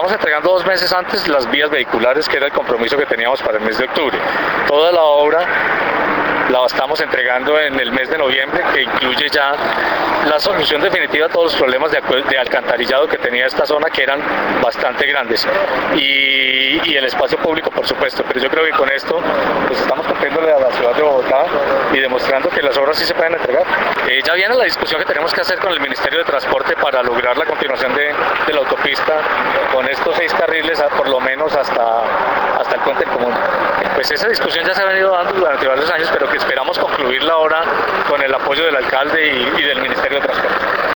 estamos entregando 2 meses antes las vías vehiculares, que era el compromiso que teníamos para el mes de octubre. Toda la obra la estamos entregando en el mes de noviembre, que incluye ya la solución definitiva a todos los problemas de alcantarillado que tenía esta zona, que eran bastante grandes, y el espacio público, por supuesto. Pero yo creo que con esto pues estamos cumpliéndole a la ciudad de Bogotá y demostrando que las obras sí se pueden entregar. Ya viene la discusión que tenemos que hacer con el Ministerio de Transporte para lograr la continuación de la autopista con estos 6 carriles, por lo menos hasta el puente común. Pues esa discusión ya se ha venido dando durante varios años, pero que esperamos concluirla ahora con el apoyo del alcalde y del Ministerio de Transporte.